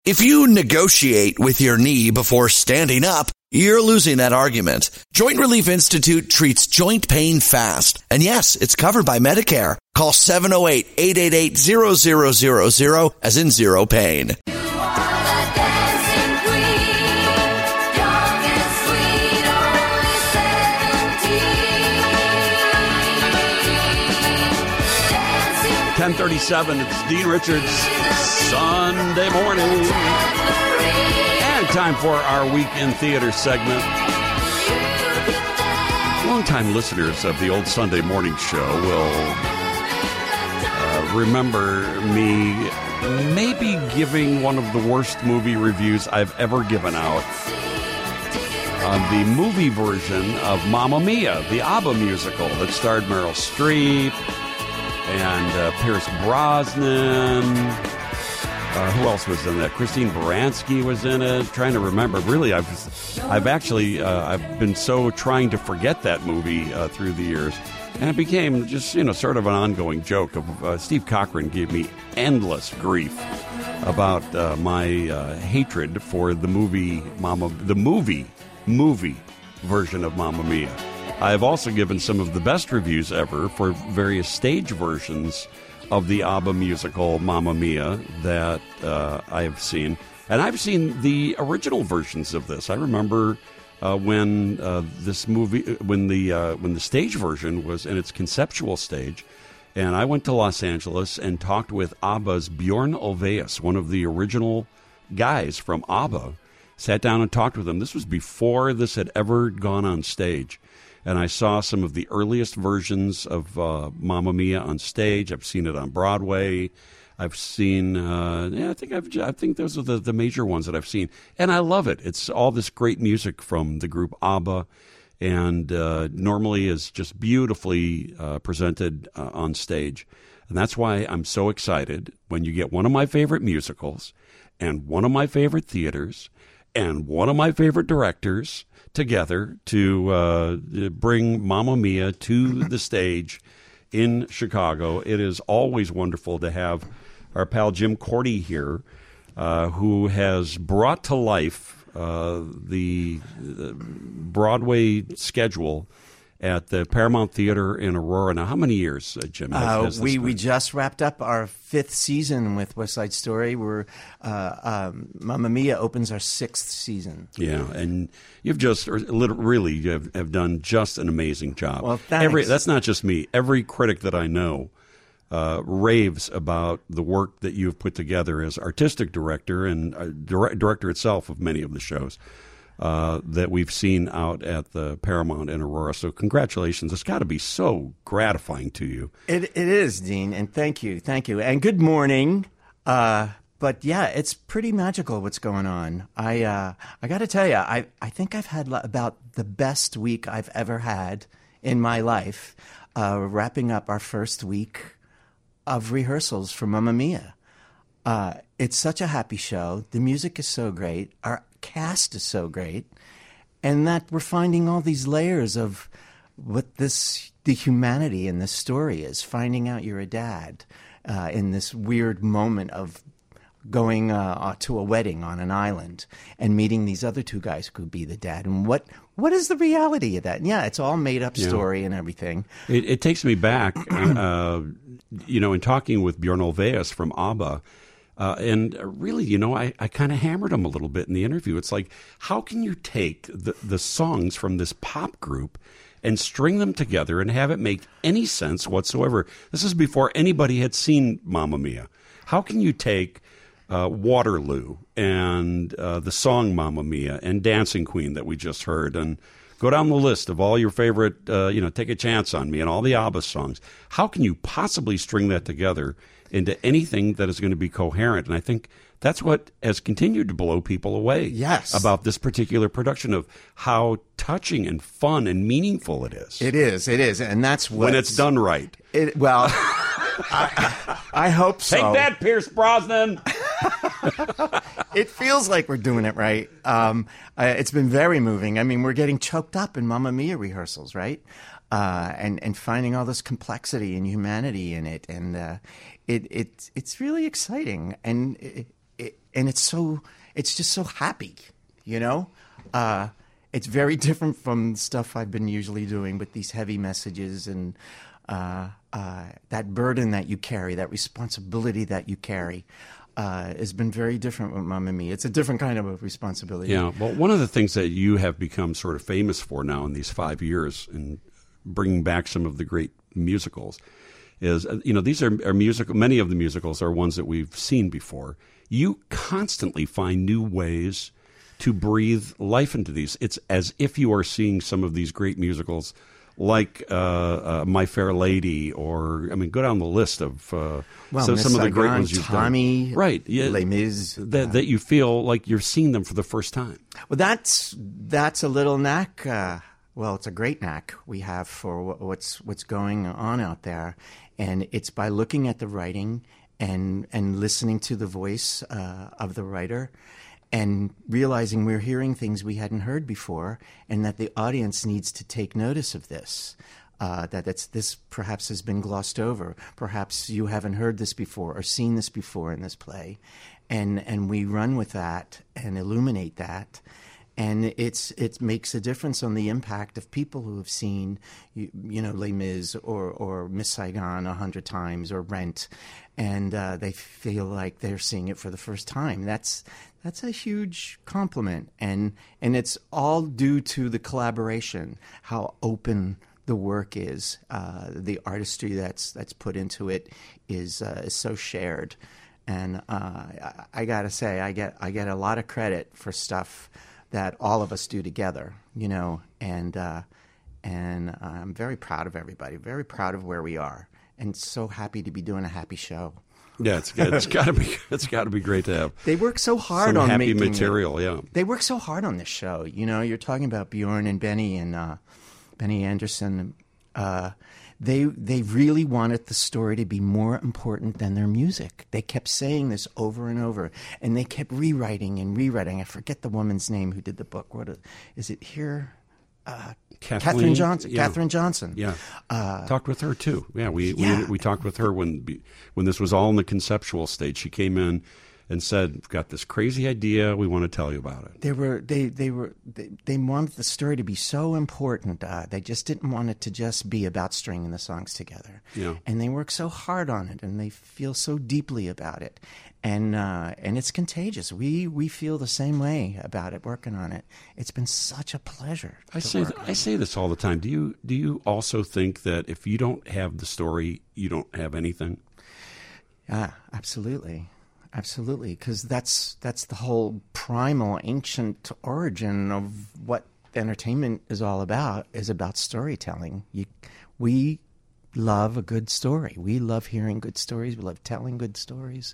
If you negotiate with your knee before standing up, you're losing that argument. Joint Relief Institute treats joint pain fast. And yes, it's covered by Medicare. Call 708-888-0000 as in zero pain. You are the dancing queen, young and sweet, only 17. 10:37, it's Dean Richards, Sunday morning. And time for our Week in Theater segment. Longtime listeners of the old Sunday morning show will remember me maybe giving one of the worst movie reviews I've ever given out on the movie version of Mamma Mia, the ABBA musical that starred Meryl Streep and Pierce Brosnan. Who else was in that? Christine Baranski was in it. Trying to remember. Really, I've been so trying to forget that movie through the years, and it became just sort of an ongoing joke. Of Steve Cochran gave me endless grief about my hatred for the movie movie version of Mamma Mia. I've also given some of the best reviews ever for various stage versions of the ABBA musical Mamma Mia that I have seen. And I've seen the original versions of this. I remember when this movie, when the stage version was in its conceptual stage, and I went to Los Angeles and talked with ABBA's Bjorn Ulvaeus, one of the original guys from ABBA. Sat down and talked with him. This was before this had ever gone on stage. And I saw some of the earliest versions of Mamma Mia on stage. I've seen it on Broadway. I've seen, I think those are the major ones that I've seen. And I love it. It's all this great music from the group ABBA, and normally is just beautifully presented on stage. And that's why I'm so excited when you get one of my favorite musicals and one of my favorite theaters and one of my favorite directors together to bring Mamma Mia to the stage in Chicago. It is always wonderful to have our pal Jim Cordy here, who has brought to life the Broadway schedule at the Paramount Theater in Aurora. Now, how many years, Jim? We just wrapped up our 5th season with West Side Story. Mamma Mia opens our 6th season. Yeah, and you've just really have done just an amazing job. Well, thanks. That's not just me. Every critic that I know raves about the work that you've put together as artistic director and director itself of many of the shows that we've seen out at the Paramount in Aurora. So congratulations. It's got to be so gratifying to you. It is, Dean, and thank you. And good morning. But yeah, it's pretty magical what's going on. I got to tell you, I think I've had about the best week I've ever had in my life, wrapping up our first week of rehearsals for Mamma Mia. It's such a happy show. The music is so great. Our cast is so great. And that we're finding all these layers of what the humanity in this story is. Finding out you're a dad in this weird moment of going to a wedding on an island and meeting these other two guys who could be the dad. And what is the reality of that? And yeah, it's all made up story and everything. It takes me back, in talking with Bjorn Ulvaeus from ABBA. And really, I kind of hammered him a little bit in the interview. It's like, how can you take the songs from this pop group and string them together and have it make any sense whatsoever? This is before anybody had seen Mamma Mia. How can you take Waterloo and the song Mamma Mia and Dancing Queen that we just heard and go down the list of all your favorite, Take a Chance on Me and all the ABBA songs? How can you possibly string that together into anything that is going to be coherent? And I think that's what has continued to blow people away. Yes. About this particular production, of how touching and fun and meaningful it is. It is. And that's what... when it's done right. I hope so. Take that, Pierce Brosnan! It feels like we're doing it right. It's been very moving. I mean, we're getting choked up in Mamma Mia rehearsals, right? And finding all this complexity and humanity in it. And it's really exciting. And it's just so happy, you know. It's very different from stuff I've been usually doing with these heavy messages and that burden that you carry, that responsibility that you carry. Has been very different with Mamma Mia. It's a different kind of a responsibility. Yeah. Well, one of the things that you have become sort of famous for now in these 5 years and bringing back some of the great musicals is, these are musical. Many of the musicals are ones that we've seen before. You constantly find new ways to breathe life into these. It's as if you are seeing some of these great musicals like My Fair Lady, or go down the list of some of the great ones you've Tommy, done. Right, yeah, Les Mis, that you feel like you're seeing them for the first time. Well, that's a little knack. Well, it's a great knack we have for what's going on out there, and it's by looking at the writing and listening to the voice of the writer. And realizing we're hearing things we hadn't heard before, and that the audience needs to take notice of this. This perhaps has been glossed over. Perhaps you haven't heard this before or seen this before in this play, and we run with that and illuminate that. And it makes a difference on the impact of people who have seen, Les Mis or Miss Saigon 100 times or Rent, and they feel like they're seeing it for the first time. That's a huge compliment, and it's all due to the collaboration, how open the work is, the artistry that's put into it is so shared, and I gotta say, I get a lot of credit for stuff that all of us do together, and I'm very proud of everybody, very proud of where we are, and so happy to be doing a happy show. Yeah, it's got to be great to have. They work so hard some on happy making material. it. Yeah, they work so hard on this show. You're talking about Bjorn and Benny and Benny Anderson. They really wanted the story to be more important than their music. They kept saying this over and over, and they kept rewriting and rewriting. I forget the woman's name who did the book. What is it here? Catherine Johnson. Yeah. Catherine Johnson. Yeah, talked with her too. Yeah, we talked with her when this was all in the conceptual stage. She came in and said, "We've got this crazy idea. We want to tell you about it." They wanted the story to be so important. They just didn't want it to just be about stringing the songs together. Yeah. And they work so hard on it, and they feel so deeply about it, and it's contagious. We feel the same way about it, working on it. It's been such a pleasure. I say this all the time. Do you also think that if you don't have the story, you don't have anything? Yeah, absolutely. Absolutely, because that's the whole primal, ancient origin of what entertainment is all about, is about storytelling. We love a good story. We love hearing good stories. We love telling good stories.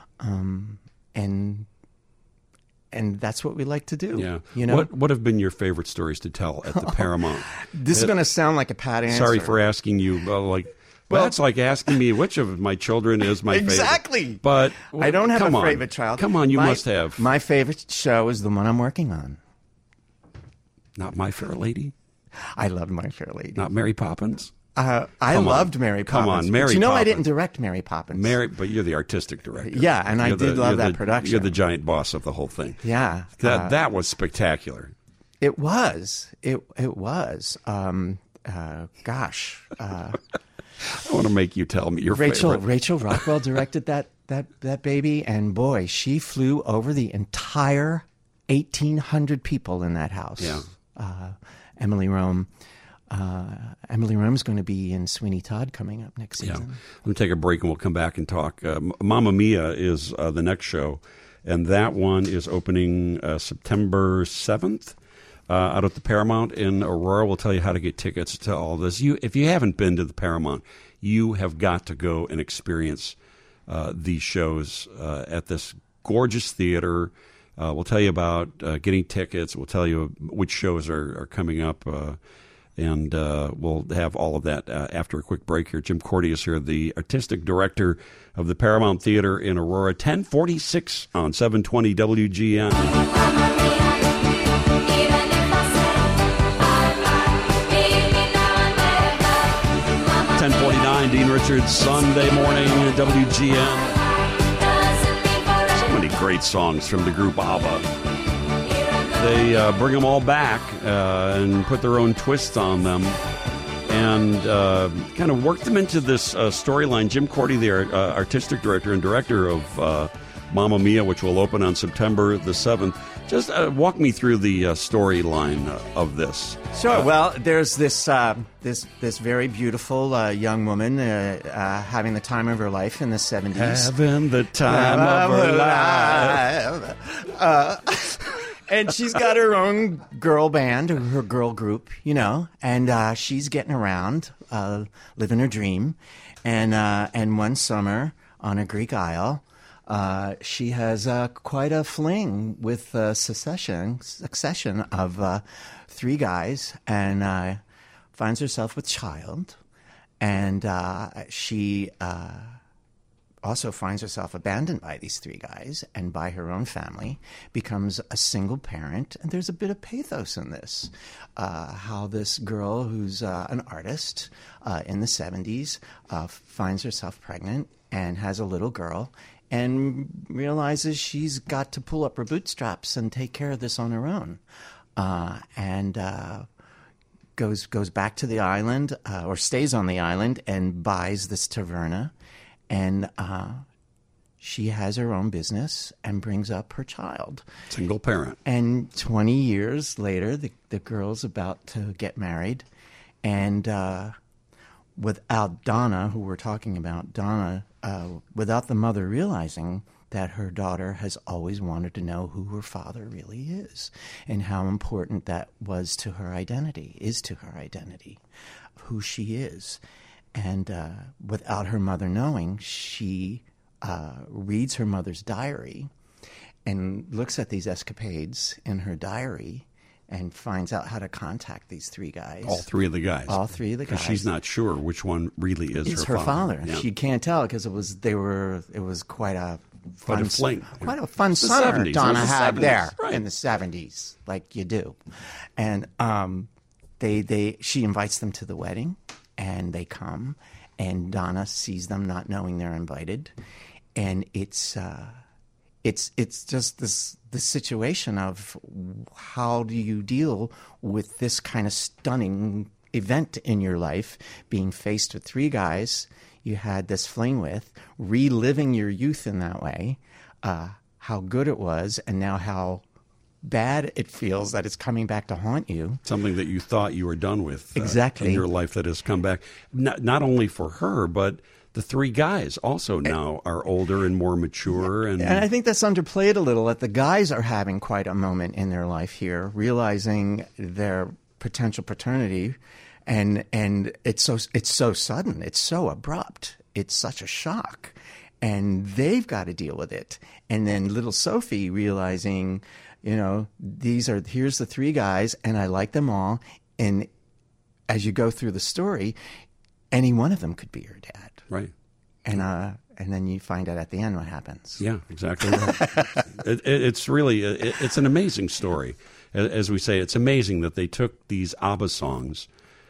And that's what we like to do. Yeah. What have been your favorite stories to tell at the Paramount? This is going to sound like a pat answer. Sorry for asking you, well, that's like asking me which of my children is my favorite. Exactly. But I don't have a favorite on. child. Come on, you must have. My favorite show is the one I'm working on. Not My Fair Lady? I love My Fair Lady. Not Mary Poppins? I loved Mary Poppins. Come on, Mary Poppins. Poppins. I didn't direct Mary Poppins. But you're the artistic director. Yeah, and I did love that production. You're the giant boss of the whole thing. Yeah. That was spectacular. It was. It was. Gosh. I want to make you tell me your favorite. Rachel Rockwell directed that baby, and boy, she flew over the entire 1,800 people in that house. Yeah. Emily Rome. Emily Rome's going to be in Sweeney Todd coming up next season. Yeah. Let me take a break and we'll come back and talk. Mamma Mia is the next show, and that one is opening September 7th. Out at the Paramount in Aurora. We'll tell you how to get tickets to all this. If you haven't been to the Paramount, you have got to go and experience these shows at this gorgeous theater. We'll tell you about getting tickets. We'll tell you which shows are coming up. And we'll have all of that after a quick break here. Jim Cordy is here, the artistic director of the Paramount Theater in Aurora. 1046 on 720 WGN. 10:49, Dean Richards, Sunday morning, WGN. So many great songs from the group ABBA. They bring them all back and put their own twist on them and kind of work them into this storyline. Jim Cordy, the artistic director and director of Mamma Mia, which will open on September the 7th. Just walk me through the storyline of this. Sure. Well, there's this very beautiful young woman having the time of her life in the 70s. Having the time of her life. And she's got her own girl band, or her girl group, and she's getting around, living her dream. And one summer on a Greek isle, she has quite a fling with a succession of 3 guys, and finds herself with child. And she also finds herself abandoned by these 3 guys and by her own family, becomes a single parent. And there's a bit of pathos in this, how this girl who's an artist in the 70s finds herself pregnant and has a little girl, and realizes she's got to pull up her bootstraps and take care of this on her own, and goes back to the island, or stays on the island, and buys this taverna, and she has her own business and brings up her child. Single parent. And 20 years later, the girl's about to get married, and without Donna, who we're talking about, without the mother realizing that her daughter has always wanted to know who her father really is and how important that is to her identity, who she is. And without her mother knowing, she reads her mother's diary and looks at these escapades in her diary and finds out how to contact these 3 guys. All 3 of the guys. All 3 of the guys. She's not sure which one really is It's her father. father. Yeah. She can't tell because it was quite a fun fling. Quite a fun It's the summer 70s. Donna It was the had 70s. there Right. in the 70s, like you do. And she invites them to the wedding, and they come, and Donna sees them not knowing they're invited, and it's just this situation of how do you deal with this kind of stunning event in your life, being faced with 3 guys you had this fling with, reliving your youth in that way, how good it was, and now how bad it feels that it's coming back to haunt you. Something that you thought you were done with Exactly. in your life that has come back. Not only for her, but the 3 guys also now are older and more mature. And I think that's underplayed a little, that the guys are having quite a moment in their life here, realizing their potential paternity, and it's so sudden, it's so abrupt, it's such a shock, and they've got to deal with it. And then little Sophie realizing, here's the 3 guys, and I like them all, and as you go through the story, any one of them could be your dad. Right. And then you find out at the end what happens. Yeah, exactly right. It's really, it's an amazing story. As we say, it's amazing that they took these ABBA songs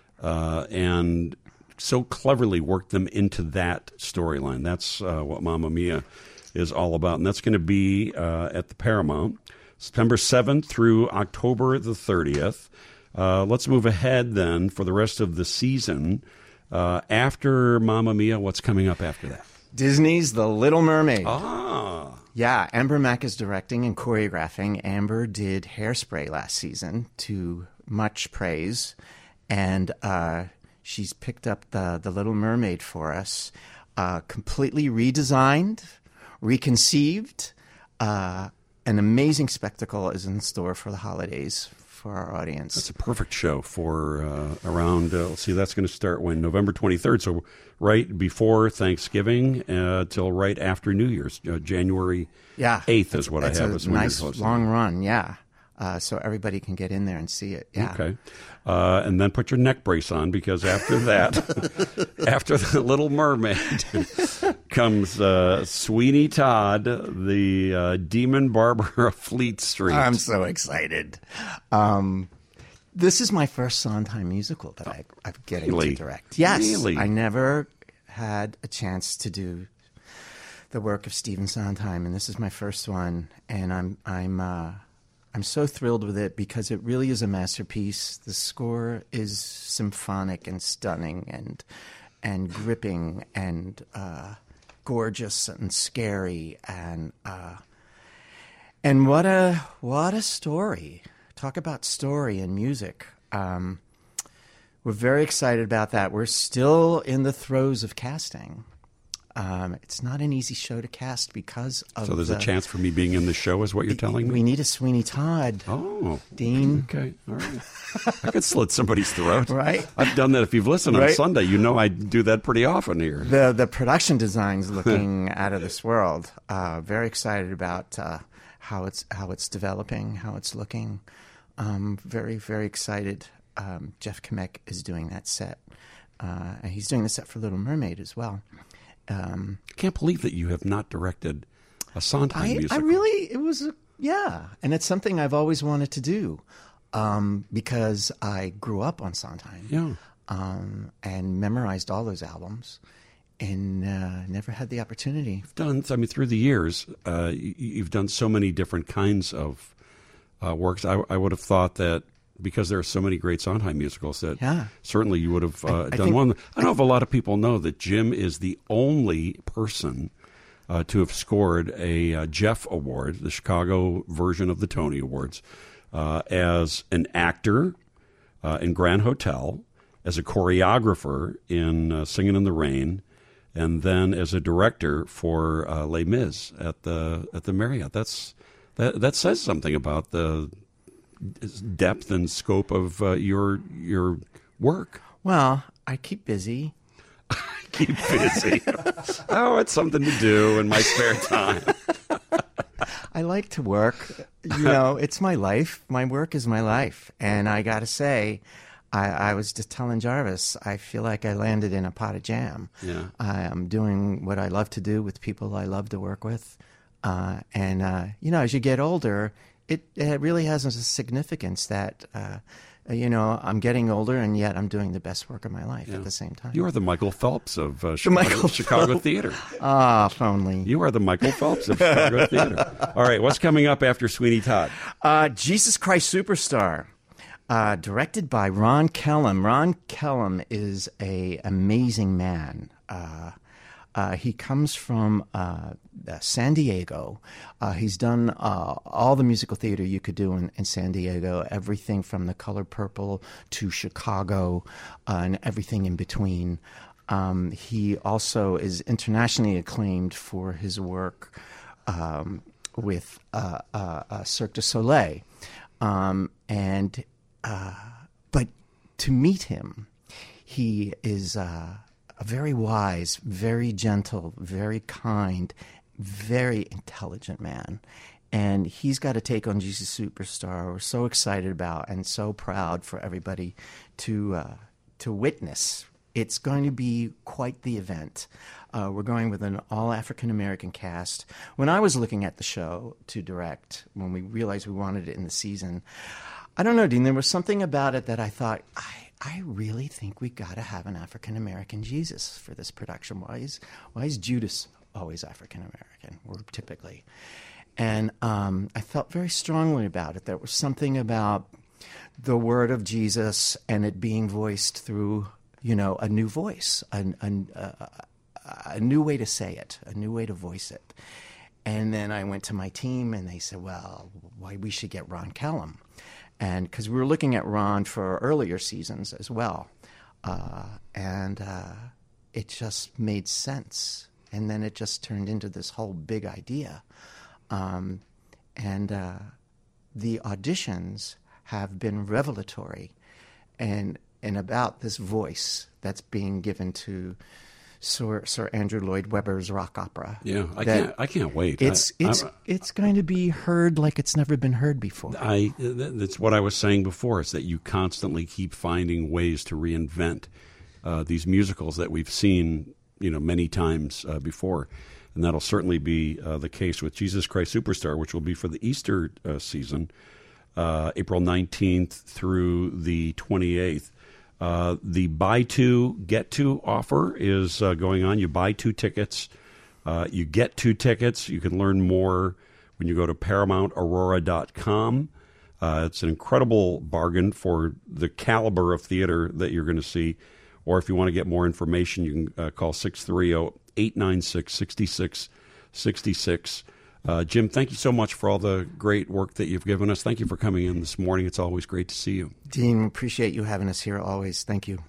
and so cleverly worked them into that storyline. That's what Mamma Mia is all about. And that's going to be at the Paramount, September 7th through October the 30th. Let's move ahead then for the rest of the season. After Mamma Mia, what's coming up after that? Disney's The Little Mermaid. Ah, Yeah, Amber Mack is directing and choreographing. Amber did Hairspray last season to much praise, and she's picked up the Little Mermaid for us, completely redesigned, reconceived. An amazing spectacle is in store for the holidays for our audience. it's a perfect show for around, let's see, that's going to start when? November 23rd, so right before Thanksgiving till right after New Year's, January 8th is what I have. It's as a when you're nice hosting. long run, yeah. So everybody can get in there and see it. Yeah. Okay. And then put your neck brace on, because after that, after The Little Mermaid, comes Sweeney Todd, the demon barber of Fleet Street. I'm so excited. This is my first Sondheim musical that I'm getting Really? to direct. Yes. Really? I never had a chance to do the work of Stephen Sondheim, and this is my first one, and I'm so thrilled with it because it really is a masterpiece. The score is symphonic and stunning and gripping and gorgeous and scary and what a story! Talk about story and music. We're very excited about that. We're still in the throes of casting. It's not an easy show to cast because of So there's a chance for me being in the show, is what you're telling me? We need a Sweeney Todd. Oh, Dean. Okay, all right. I could slit somebody's throat. Right. I've done that. If you've listened on Right. Sunday, you know I do that pretty often here. The production design's looking out of this world. Very excited about how it's developing, how it's looking. Very, very excited. Jeff Kamek is doing that set. And he's doing the set for Little Mermaid as well. I can't believe that you have not directed a Sondheim musical. And it's something I've always wanted to do because I grew up on Sondheim and memorized all those albums and never had the opportunity. Through the years, you've done so many different kinds of works. I would have thought that because there are so many great Sondheim musicals that certainly you would have done one. I don't know if a lot of people know that Jim is the only person to have scored a Jeff Award, the Chicago version of the Tony Awards, as an actor in Grand Hotel, as a choreographer in Singin' in the Rain, and then as a director for Les Mis at the Marriott. That says something about the depth and scope of your work. Well, I keep busy. Keep busy. Oh, it's something to do in my spare time. I like to work. It's my life. My work is my life. And I got to say, I was just telling Jarvis, I feel like I landed in a pot of jam. Yeah. I'm doing what I love to do with people I love to work with. As you get older, it really has a significance that, I'm getting older and yet I'm doing the best work of my life at the same time. You are the Michael Phelps of Michael Chicago Phelps. theater. Ah, if only. You are the Michael Phelps of Chicago theater. All right, what's coming up after Sweeney Todd? Jesus Christ Superstar, directed by Ron Kellum. Ron Kellum is an amazing man. He comes from San Diego. He's done all the musical theater you could do in San Diego, everything from The Color Purple to Chicago and everything in between. He also is internationally acclaimed for his work with Cirque du Soleil. But to meet him, he is a very wise, very gentle, very kind, very intelligent man. And he's got a take on Jesus Superstar we're so excited about and so proud for everybody to witness. It's going to be quite the event. We're going with an all-African-American cast. When I was looking at the show to direct, when we realized we wanted it in the season, I don't know, Dean, there was something about it that I thought, I really think we got to have an African-American Jesus for this production. Why is Judas always African-American, or typically? And I felt very strongly about it. There was something about the word of Jesus and it being voiced through, a new voice, a new way to say it, a new way to voice it. And then I went to my team and they said, well, why we should get Ron Kellum. And because we were looking at Ron for earlier seasons as well. And it just made sense. And then it just turned into this whole big idea. The auditions have been revelatory and about this voice that's being given to Sir Andrew Lloyd Webber's rock opera. Yeah, I can't wait. It's going to be heard like it's never been heard before. That's what I was saying before, is that you constantly keep finding ways to reinvent these musicals that we've seen, many times before. And that'll certainly be the case with Jesus Christ Superstar, which will be for the Easter season, April 19th through the 28th. The buy two, get two offer is going on. You buy two tickets You get 2 tickets. You can learn more when you go to ParamountAurora.com. It's an incredible bargain for the caliber of theater that you're going to see. Or if you want to get more information, you can call 630-896-6666. Jim, thank you so much for all the great work that you've given us. Thank you for coming in this morning. It's always great to see you. Dean, appreciate you having us here always. Thank you.